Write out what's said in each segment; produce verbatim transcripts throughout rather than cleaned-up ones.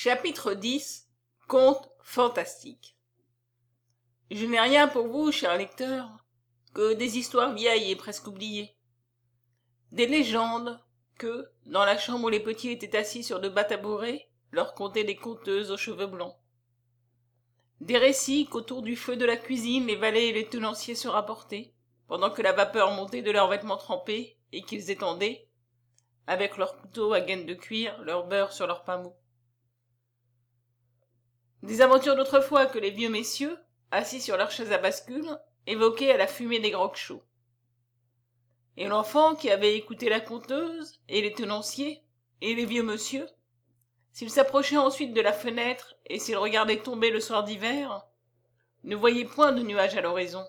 Chapitre dix. Contes fantastiques. Je n'ai rien pour vous, cher lecteur, que des histoires vieilles et presque oubliées. Des légendes que, dans la chambre où les petits étaient assis sur de bas tabourets, leur contaient des conteuses aux cheveux blancs. Des récits qu'autour du feu de la cuisine les valets et les tenanciers se rapportaient, pendant que la vapeur montait de leurs vêtements trempés et qu'ils étendaient, avec leurs couteaux à gaine de cuir, leur beurre sur leur pain mou. Des aventures d'autrefois que les vieux messieurs, assis sur leurs chaises à bascule, évoquaient à la fumée des grogs chauds. Et l'enfant qui avait écouté la conteuse, et les tenanciers, et les vieux monsieur, s'il s'approchait ensuite de la fenêtre et s'il regardait tomber le soir d'hiver, ne voyait point de nuages à l'horizon.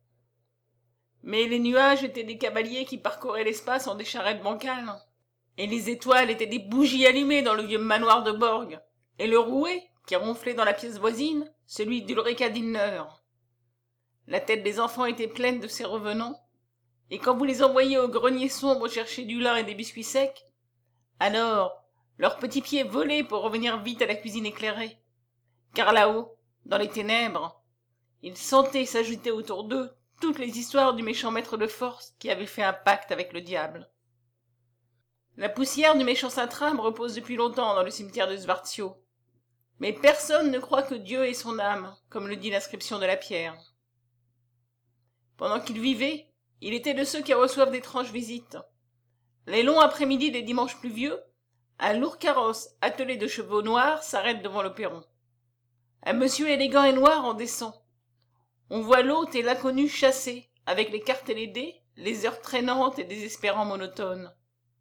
Mais les nuages étaient des cavaliers qui parcouraient l'espace en des charrettes bancales, et les étoiles étaient des bougies allumées dans le vieux manoir de Borg, et le rouet, qui ronflait dans la pièce voisine, celui d'Ulrika Dinner. La tête des enfants était pleine de ces revenants, et quand vous les envoyiez au grenier sombre chercher du lin et des biscuits secs, alors leurs petits pieds volaient pour revenir vite à la cuisine éclairée, car là-haut, dans les ténèbres, ils sentaient s'ajouter autour d'eux toutes les histoires du méchant maître de force qui avait fait un pacte avec le diable. La poussière du méchant Sintram repose depuis longtemps dans le cimetière de Svartio, mais personne ne croit que Dieu ait son âme, comme le dit l'inscription de la pierre. Pendant qu'il vivait, il était de ceux qui reçoivent d'étranges visites. Les longs après-midi des dimanches pluvieux, un lourd carrosse attelé de chevaux noirs s'arrête devant le perron. Un monsieur élégant et noir en descend. On voit l'hôte et l'inconnu chasser, avec les cartes et les dés, les heures traînantes et désespérants monotones.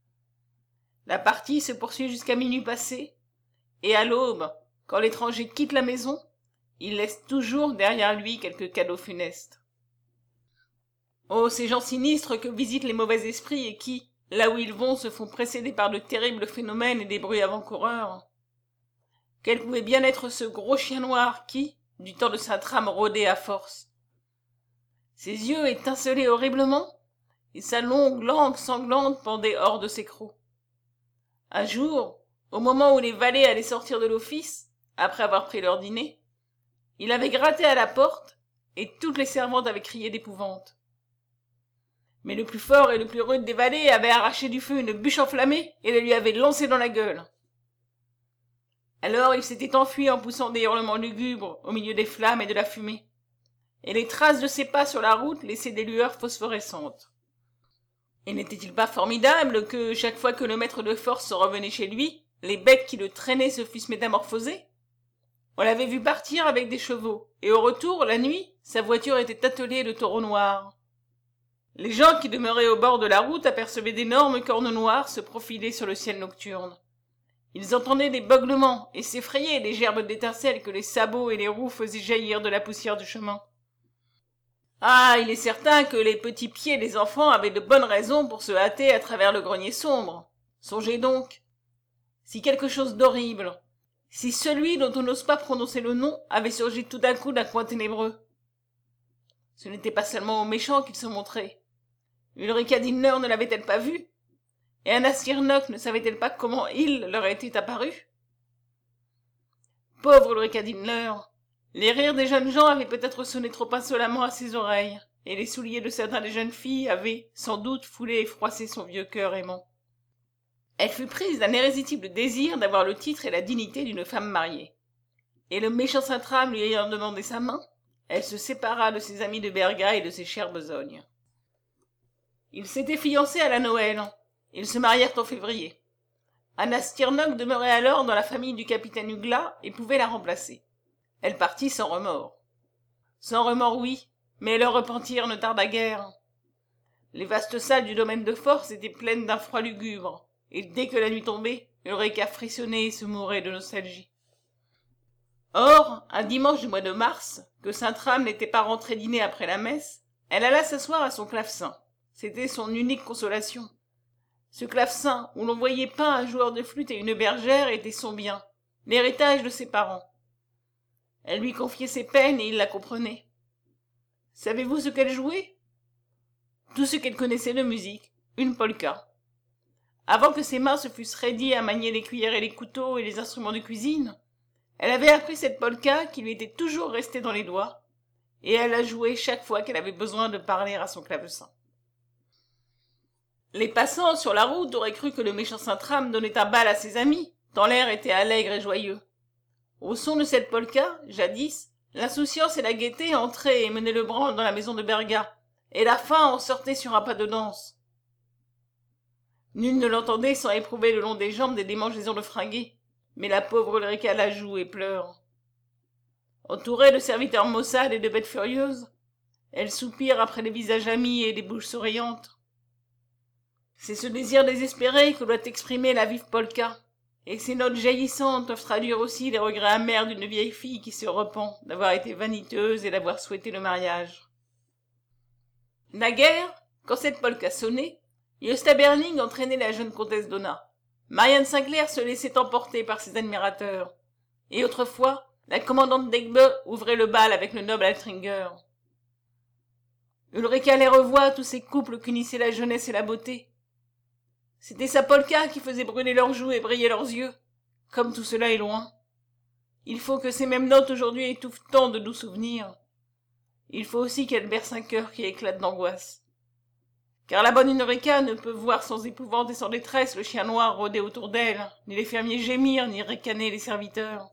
La partie se poursuit jusqu'à minuit passé, et à l'aube, quand l'étranger quitte la maison, il laisse toujours derrière lui quelques cadeaux funestes. Oh, ces gens sinistres que visitent les mauvais esprits et qui, là où ils vont, se font précéder par de terribles phénomènes et des bruits avant-coureurs. Quel pouvait bien être ce gros chien noir qui, du temps de Sintram, rôdait à force? Ses yeux étincelaient horriblement, et sa longue langue sanglante pendait hors de ses crocs. Un jour, au moment où les valets allaient sortir de l'office, après avoir pris leur dîner, il avait gratté à la porte, et toutes les servantes avaient crié d'épouvante. Mais le plus fort et le plus rude des valets avait arraché du feu une bûche enflammée et la lui avait lancée dans la gueule. Alors il s'était enfui en poussant des hurlements lugubres au milieu des flammes et de la fumée, et les traces de ses pas sur la route laissaient des lueurs phosphorescentes. Et n'était-il pas formidable que, chaque fois que le maître de force revenait chez lui, les bêtes qui le traînaient se fussent métamorphosées? On l'avait vu partir avec des chevaux, et au retour, la nuit, sa voiture était attelée de taureaux noirs. Les gens qui demeuraient au bord de la route apercevaient d'énormes cornes noires se profiler sur le ciel nocturne. Ils entendaient des beuglements et s'effrayaient des gerbes d'étincelles que les sabots et les roues faisaient jaillir de la poussière du chemin. Ah, il est certain que les petits pieds des enfants avaient de bonnes raisons pour se hâter à travers le grenier sombre. Songez donc, si quelque chose d'horrible, si celui dont on n'ose pas prononcer le nom avait surgi tout d'un coup d'un coin ténébreux. Ce n'était pas seulement aux méchants qu'il se montrait. Ulrika Dinner ne l'avait-elle pas vu? Et Anna Stirnock ne savait-elle pas comment il leur était apparu? Pauvre Ulrika Dinner! Les rires des jeunes gens avaient peut-être sonné trop insolemment à ses oreilles, et les souliers de certaines des jeunes filles avaient, sans doute, foulé et froissé son vieux cœur aimant. Elle fut prise d'un irrésistible désir d'avoir le titre et la dignité d'une femme mariée. Et le méchant Sintram lui ayant demandé sa main, elle se sépara de ses amis de Berga et de ses chères besognes. Ils s'étaient fiancés à la Noël. Ils se marièrent en février. Anna Stirnock demeurait alors dans la famille du capitaine Ugla et pouvait la remplacer. Elle partit sans remords. Sans remords, oui, mais leur repentir ne tarda guère. Les vastes salles du domaine de force étaient pleines d'un froid lugubre, et dès que la nuit tombait, Ulrika frissonnait et se mourait de nostalgie. Or, un dimanche du mois de mars, que Sintram n'était pas rentré dîner après la messe, elle alla s'asseoir à son clavecin. C'était son unique consolation. Ce clavecin, où l'on voyait peint un joueur de flûte et une bergère, était son bien, l'héritage de ses parents. Elle lui confiait ses peines et il la comprenait. Savez-vous ce qu'elle jouait? Tout ce qu'elle connaissait de musique, une polka. avant que ses mains se fussent raidies à manier les cuillères et les couteaux et les instruments de cuisine, elle avait appris cette polka qui lui était toujours restée dans les doigts, et elle la jouait chaque fois qu'elle avait besoin de parler à son clavecin. Les passants sur la route auraient cru que le méchant Sintram donnait un bal à ses amis, tant l'air était allègre et joyeux. Au son de cette polka, jadis, l'insouciance et la gaieté entraient et menaient le branle dans la maison de Berga, et la faim en sortait sur un pas de danse. Nul ne l'entendait sans éprouver le long des jambes des démangeaisons de fringués, mais la pauvre Ulrika la joue et pleure. Entourée de serviteurs maussades et de bêtes furieuses, elle soupire après les visages amis et les bouches souriantes. C'est ce désir désespéré que doit exprimer la vive polka, et ces notes jaillissantes doivent traduire aussi les regrets amers d'une vieille fille qui se repent d'avoir été vaniteuse et d'avoir souhaité le mariage. Naguère, quand cette polka sonnait, Gösta Berling entraînait la jeune comtesse Donna. Marianne Sinclair se laissait emporter par ses admirateurs, et autrefois, la commandante d'Egbe ouvrait le bal avec le noble Altringer. Ulrika les revoit, tous ces couples qu'unissaient la jeunesse et la beauté. C'était sa polka qui faisait brûler leurs joues et briller leurs yeux. Comme tout cela est loin. Il faut que ces mêmes notes aujourd'hui étouffent tant de doux souvenirs. Il faut aussi qu'elle berce un cœur qui éclate d'angoisse. Car la bonne Ulrika ne peut voir sans épouvante et sans détresse le chien noir rôder autour d'elle, ni les fermiers gémir, ni ricaner les serviteurs.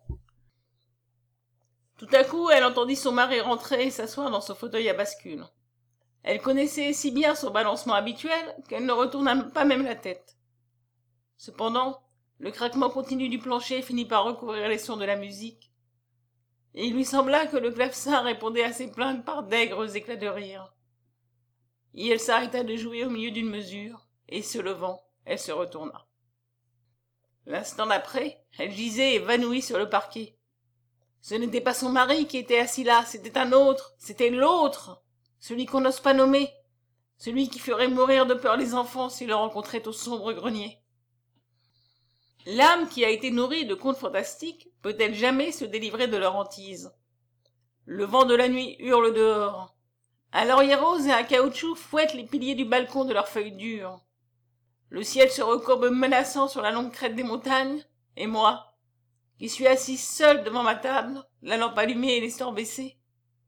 Tout à coup, elle entendit son mari rentrer et s'asseoir dans son fauteuil à bascule. Elle connaissait si bien son balancement habituel qu'elle ne retourna pas même la tête. Cependant, le craquement continu du plancher finit par recouvrir les sons de la musique, et il lui sembla que le clavecin répondait à ses plaintes par d'aigres éclats de rire. Et elle s'arrêta de jouer au milieu d'une mesure, et se levant, elle se retourna. L'instant d'après, elle gisait évanouie sur le parquet. Ce n'était pas son mari qui était assis là, c'était un autre, c'était l'autre, celui qu'on n'ose pas nommer, celui qui ferait mourir de peur les enfants s'ils le rencontraient au sombre grenier. L'âme qui a été nourrie de contes fantastiques peut-elle jamais se délivrer de leur hantise? Le vent de la nuit hurle dehors. Un laurier rose et un caoutchouc fouettent les piliers du balcon de leurs feuilles dures. Le ciel se recourbe menaçant sur la longue crête des montagnes, et moi, qui suis assis seul devant ma table, la lampe allumée et les stores baissés.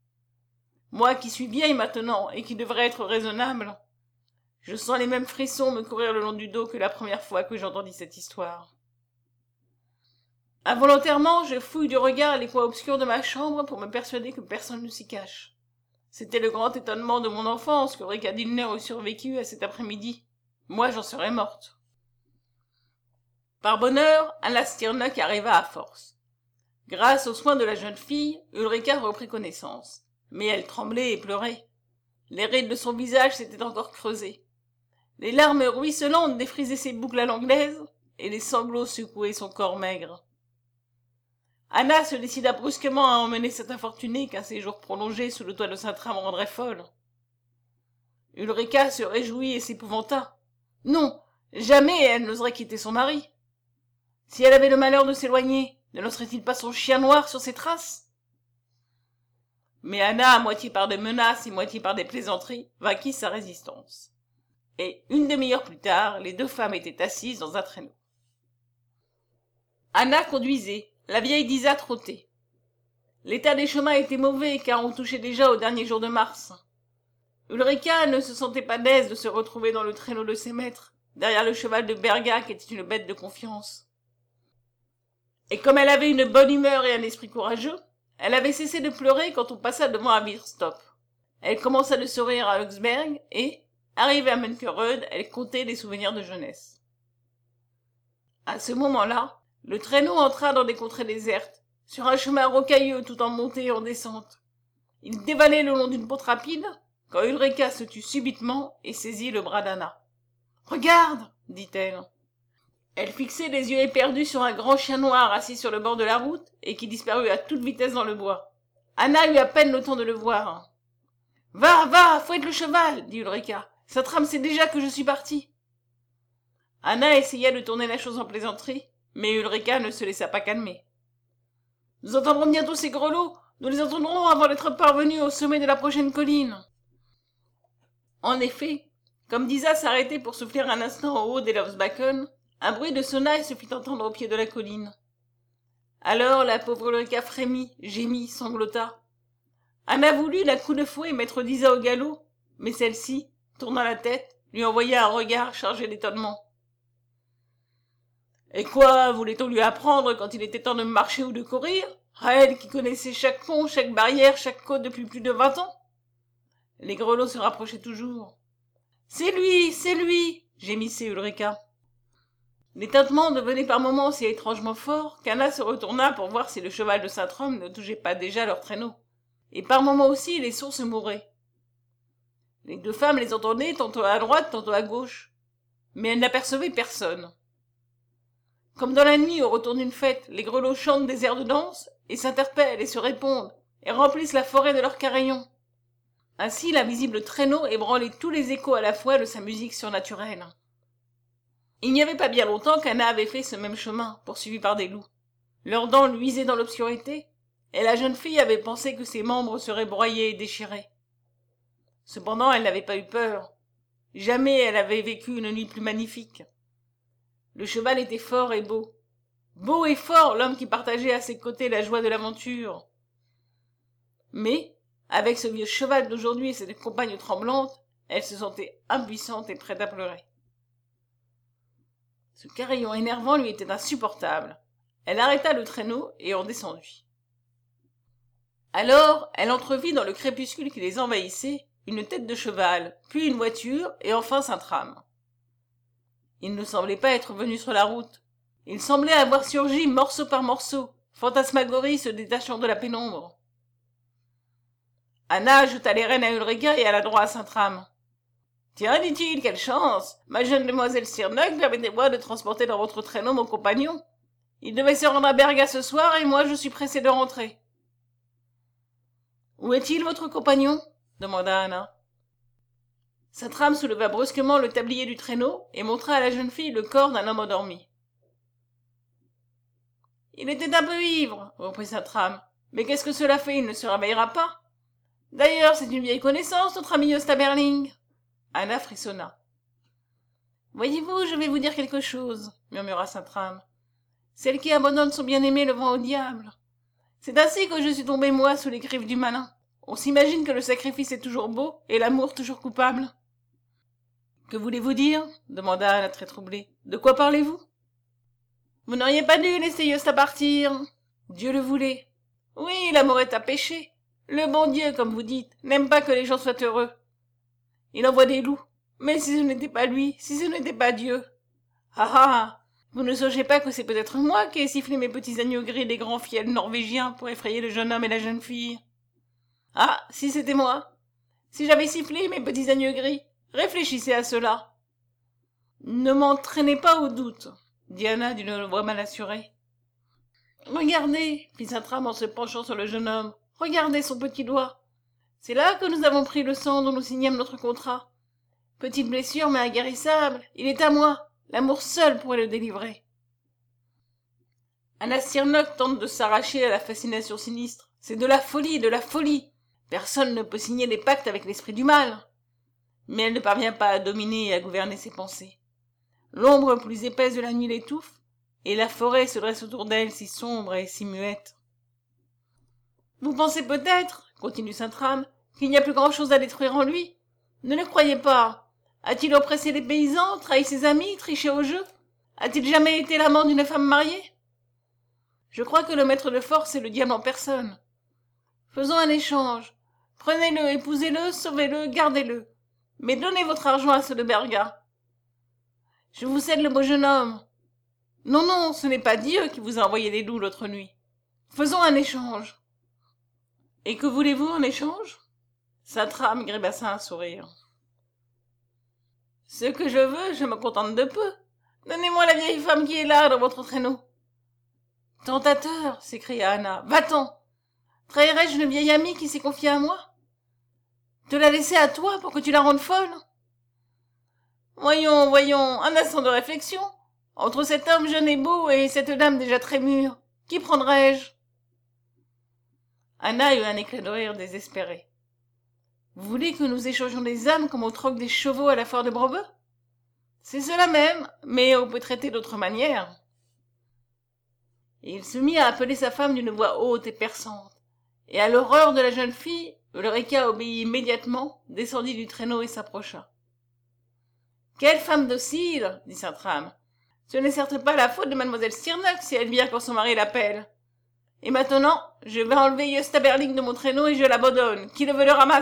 Moi qui suis vieille maintenant et qui devrais être raisonnable, je sens les mêmes frissons me courir le long du dos que la première fois que j'entendis cette histoire. Involontairement, je fouille du regard les coins obscurs de ma chambre pour me persuader que personne ne s'y cache. C'était le grand étonnement de mon enfance que Ulrika Dillner eût survécu à cet après-midi. Moi, j'en serais morte. Par bonheur, Anna Stirnock arriva à force. Grâce aux soins de la jeune fille, Ulrika reprit connaissance. Mais elle tremblait et pleurait. Les rides de son visage s'étaient encore creusées. Les larmes ruisselantes défrisaient ses boucles à l'anglaise, et les sanglots secouaient son corps maigre. Anna se décida brusquement à emmener cette infortunée qu'un séjour prolongé sous le toit de Sintram rendrait folle. Ulrika se réjouit et s'épouvanta. Non, jamais elle n'oserait quitter son mari. Si elle avait le malheur de s'éloigner, ne lancerait-il pas son chien noir sur ses traces? Mais Anna, à moitié par des menaces et moitié par des plaisanteries, vainquit sa résistance. Et une demi-heure plus tard, les deux femmes étaient assises dans un traîneau. Anna conduisait, la vieille Disa trottait. L'état des chemins était mauvais, car on touchait déjà au dernier jour de mars. Ulrika ne se sentait pas d'aise de se retrouver dans le traîneau de ses maîtres, derrière le cheval de Berga qui était une bête de confiance. Et comme elle avait une bonne humeur et un esprit courageux, elle avait cessé de pleurer quand on passa devant un Wirstop. Elle commença de sourire à Augsberg et, arrivée à Münkerode, elle contait des souvenirs de jeunesse. À ce moment-là, le traîneau entra dans des contrées désertes, sur un chemin rocailleux tout en montée et en descente. Il dévalait le long d'une pente rapide, quand Ulrika se tut subitement et saisit le bras d'Anna. « Regarde !» dit-elle. Elle fixait les yeux éperdus sur un grand chien noir assis sur le bord de la route et qui disparut à toute vitesse dans le bois. Anna eut à peine le temps de le voir. « Va, va, fouette le cheval !» dit Ulrika. « Sintram sait déjà que je suis partie. » Anna essaya de tourner la chose en plaisanterie, mais Ulrika ne se laissa pas calmer. « Nous entendrons bientôt ces grelots. Nous les entendrons avant d'être parvenus au sommet de la prochaine colline. » En effet, Comme Disa s'arrêtait pour souffler un instant au haut des Lovesbacken, un bruit de sonnaille se fit entendre au pied de la colline. Alors la pauvre Ulrika frémit, gémit, sanglota. Anna voulut d'un coup de fouet mettre Disa au galop, mais celle-ci, tournant la tête, lui envoya un regard chargé d'étonnement. Et quoi, voulait-on lui apprendre quand il était temps de marcher ou de courir, à elle qui connaissait chaque pont, chaque barrière, chaque côte depuis plus de vingt ans? Les grelots se rapprochaient toujours. C'est lui, c'est lui, gémissait Ulrika. Les tintements devenaient par moments si étrangement forts qu'Anna se retourna pour voir si le cheval de Saint-Rome ne touchait pas déjà leur traîneau. Et par moments aussi les sourds se mouraient. Les deux femmes les entendaient tantôt à droite, tantôt à gauche, mais elles n'apercevaient personne. Comme dans la nuit au retour d'une fête, les grelots chantent des airs de danse, et s'interpellent et se répondent, et remplissent la forêt de leurs carillons. Ainsi l'invisible traîneau ébranlait tous les échos à la fois de sa musique surnaturelle. Il n'y avait pas bien longtemps qu'Anna avait fait ce même chemin, poursuivie par des loups. Leurs dents luisaient dans l'obscurité, et la jeune fille avait pensé que ses membres seraient broyés et déchirés. Cependant, elle n'avait pas eu peur. Jamais elle avait vécu une nuit plus magnifique. Le cheval était fort et beau. Beau et fort l'homme qui partageait à ses côtés la joie de l'aventure. Mais, avec ce vieux cheval d'aujourd'hui et cette compagne tremblante, elle se sentait impuissante et prête à pleurer. Ce carillon énervant lui était insupportable. Elle arrêta le traîneau et en descendit. Alors, elle entrevit dans le crépuscule qui les envahissait une tête de cheval, puis une voiture, et enfin Saint-Trame. Il ne semblait pas être venu sur la route. Il semblait avoir surgi morceau par morceau, fantasmagorie se détachant de la pénombre. Anna jeta les rênes à Ulrika et alla droit à Saint-Trame. « Tiens, dit-il, quelle chance! Ma jeune demoiselle Stirnock, permettez-moi de transporter dans votre traîneau mon compagnon. Il devait se rendre à Berga ce soir et moi je suis pressé de rentrer. »« Où est-il, votre compagnon ?» demanda Anna. Saint-Trame souleva brusquement le tablier du traîneau et montra à la jeune fille le corps d'un homme endormi. « Il était un peu ivre, reprit Saint-Trame. Mais qu'est-ce que cela fait, il ne se réveillera pas. D'ailleurs, c'est une vieille connaissance, notre ami Gösta Berling. » Anna frissonna. « Voyez-vous, je vais vous dire quelque chose, murmura Saint-Trame. Celle qui abandonne son bien-aimé le vend au diable. C'est ainsi que je suis tombée, moi, sous les griffes du malin. On s'imagine que le sacrifice est toujours beau et l'amour toujours coupable. »« Que voulez-vous dire ?» demanda Anna très troublée. « De quoi parlez-vous ?»« Vous n'auriez pas dû laisser Gösta partir. Dieu le voulait. Oui, l'amour est un péché. Le bon Dieu, comme vous dites, n'aime pas que les gens soient heureux. Il envoie des loups. Mais si ce n'était pas lui, si ce n'était pas Dieu. Ah ah, vous ne songez pas que c'est peut-être moi qui ai sifflé mes petits agneaux gris des grands fiels norvégiens pour effrayer le jeune homme et la jeune fille. Ah, si c'était moi. Si j'avais sifflé mes petits agneaux gris, réfléchissez à cela. Ne m'entraînez pas au doute, dit Anna d'une voix mal assurée. Regardez, fit Saint-Trame en se penchant sur le jeune homme. Regardez son petit doigt. C'est là que nous avons pris le sang dont nous signâmes notre contrat. Petite blessure, mais inguérissable. Il est à moi. L'amour seul pourrait le délivrer. Anna Stirnock tente de s'arracher à la fascination sinistre. C'est de la folie, de la folie. Personne ne peut signer des pactes avec l'esprit du mal. Mais elle ne parvient pas à dominer et à gouverner ses pensées. L'ombre plus épaisse de la nuit l'étouffe, et la forêt se dresse autour d'elle si sombre et si muette. Vous pensez peut-être, continue Saint-Trame, qu'il n'y a plus grand-chose à détruire en lui. Ne le croyez pas. A-t-il oppressé les paysans, trahi ses amis, triché au jeu? A-t-il jamais été l'amant d'une femme mariée? Je crois que le maître de force est le diable en personne. Faisons un échange. Prenez-le, épousez-le, sauvez-le, gardez-le. Mais donnez votre argent à ceux de Berga. Je vous cède le beau jeune homme. Non, non, ce n'est pas Dieu qui vous a envoyé des loups l'autre nuit. Faisons un échange. Et que voulez-vous en échange? Saint-Trame gribassa un sourire. Ce que je veux, je me contente de peu. Donnez-moi la vieille femme qui est là, dans votre traîneau. Tentateur, s'écria Anna. Va-t'en. Trahirais-je une vieille amie qui s'est confiée à moi? Te la laisser à toi pour que tu la rendes folle? Voyons, voyons, un instant de réflexion. Entre cet homme jeune et beau et cette dame déjà très mûre, qui prendrais-je? Anna eut un éclat de rire désespéré. Vous voulez que nous échangions des âmes comme on troque des chevaux à la foire de Brebeu? C'est cela même, mais on peut traiter d'autre manière. Et il se mit à appeler sa femme d'une voix haute et perçante, et à l'horreur de la jeune fille, Ulrica obéit immédiatement, descendit du traîneau et s'approcha. « Quelle femme docile !» dit Sintram. « Ce n'est certes pas la faute de mademoiselle Stirnock si elle vient quand son mari l'appelle. Et maintenant, je vais enlever Gösta Berling de mon traîneau et je l'abandonne. Qui le veut le ramasse ?»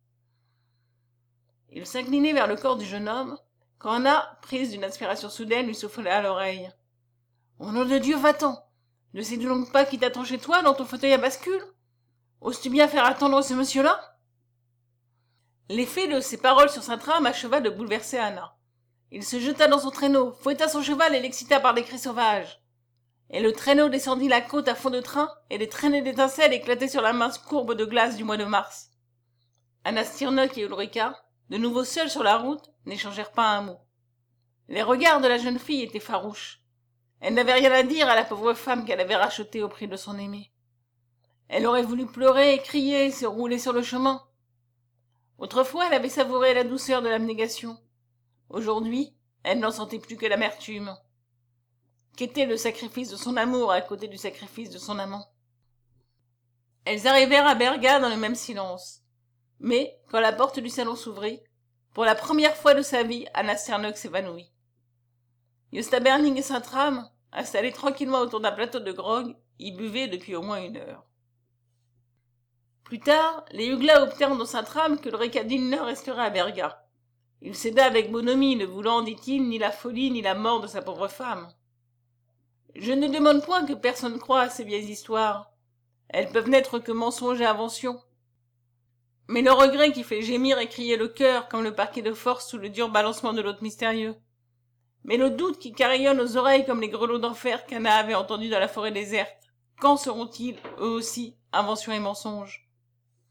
Il s'inclinait vers le corps du jeune homme, quand Anna, prise d'une inspiration soudaine, lui souffla à l'oreille. « Au nom de Dieu, va-t'en! Ne sais-tu donc pas qui t'attend chez toi, dans ton fauteuil à bascule? Oses-tu bien faire attendre ce monsieur-là ?» L'effet de ces paroles sur Sintram acheva de bouleverser Anna. Il se jeta dans son traîneau, fouetta son cheval et l'excita par des cris sauvages. Et le traîneau descendit la côte à fond de train, et des traînées d'étincelles éclataient sur la mince courbe de glace du mois de mars. Anna Stirnock et Ulrica, de nouveau seuls sur la route, n'échangèrent pas un mot. Les regards de la jeune fille étaient farouches. Elle n'avait rien à dire à la pauvre femme qu'elle avait rachetée au prix de son aimé. Elle aurait voulu pleurer, crier, se rouler sur le chemin. Autrefois, elle avait savouré la douceur de l'abnégation. Aujourd'hui, elle n'en sentait plus que l'amertume. Qu'était le sacrifice de son amour à côté du sacrifice de son amant? Elles arrivèrent à Berga dans le même silence. Mais, quand la porte du salon s'ouvrit, pour la première fois de sa vie, Anna Stirnock s'évanouit. Gösta Berling et Sintram, installés tranquillement autour d'un plateau de grog, y buvaient depuis au moins une heure. Plus tard, les Huglas obtinrent dans Sintram que Ulrica Dillner resterait à Berga. Il céda avec bonhomie, ne voulant, dit-il, ni la folie ni la mort de sa pauvre femme. Je ne demande point que personne croie à ces vieilles histoires. Elles peuvent n'être que mensonges et inventions. Mais le regret qui fait gémir et crier le cœur comme le parquet de force sous le dur balancement de l'autre mystérieux. Mais le doute qui carillonne aux oreilles comme les grelots d'enfer qu'Anna avait entendus dans la forêt déserte. Quand seront-ils, eux aussi, inventions et mensonges?